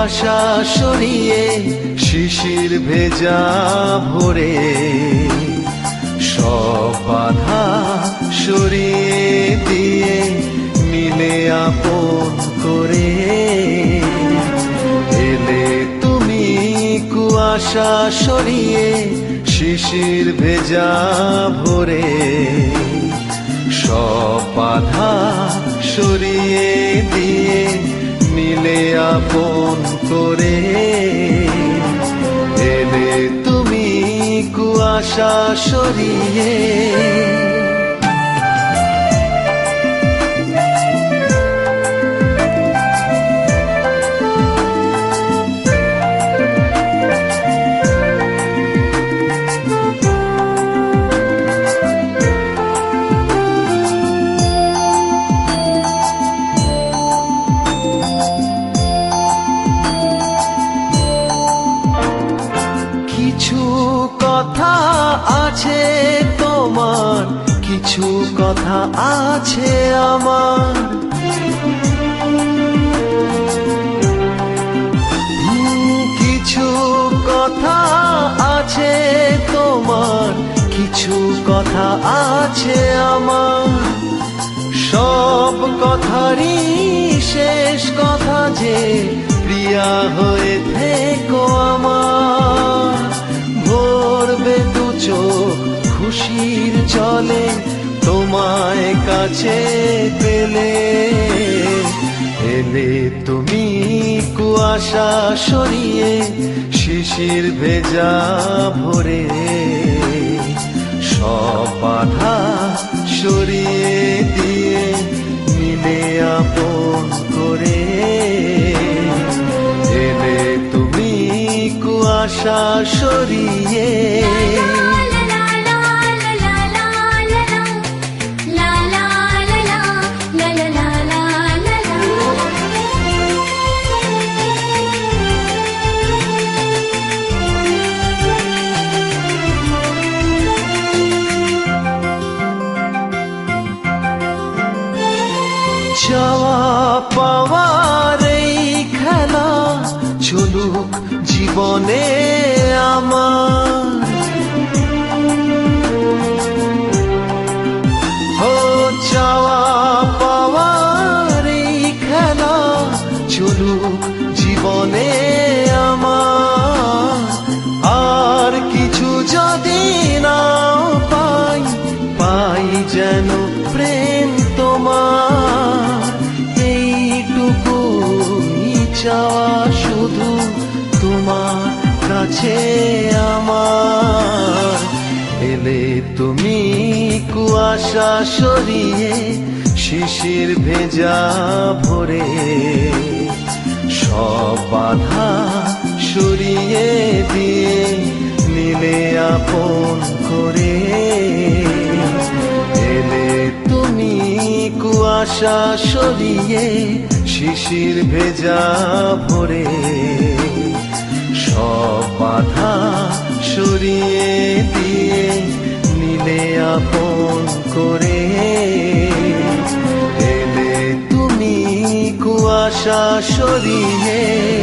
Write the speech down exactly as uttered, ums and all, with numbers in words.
কুয়াশা সরিয়ে শিশির ভেজা ভোরে সব বাধা সরিয়ে দিয়ে মিলে আপন করে এলে তুমি কুয়াশা সরিয়ে শিশির ভেজা ভোরে সব বাধা সরিয়ে দিয়ে মিলে আপন করে এলে তুমি কুয়াশা সরিয়ে কিছু কথা আছে তোমার, কিছু কথা আছে আমার, কিছু কথা আছে তোমার, কিছু কথা আছে আমার, সব কথারই শেষ কথা যে প্রিয়া হয়ে থেকো আমার। ভরবে দু চোখ খুশির জলে তোমায় কাছে পেলে, এলে তুমি কুয়াশা সরিয়ে শিশির ভেজা ভোরে সব বাধা সরিয়ে দিয়ে মিলে আপন করে এলে তুমি কুয়াশা সরিয়ে। চাওয়া পাওয়ার এই খেলা চলুক জীবনে আমার, ও চাওয়া পাওয়ার এই খেলা চলুক জীবনে আমার। আর কিছু যদি নাও পাই, পাই যেন প্রেম তোমার, এইটুকুই চাওয়া শুধু তোমার কাছে আমার। এলে তুমি কুয়াশা সরিয়ে শিশির ভেজা ভোরে সব বাধা সরিয়ে দিয়ে নিলে আপন করে এলে তুমি কুয়াশা সরিয়ে শিশির ভেজা ভোরে সব বাধা সরিয়ে দিয়ে নিলে আপন করে এলে তুমি কুয়াশা সরিয়ে।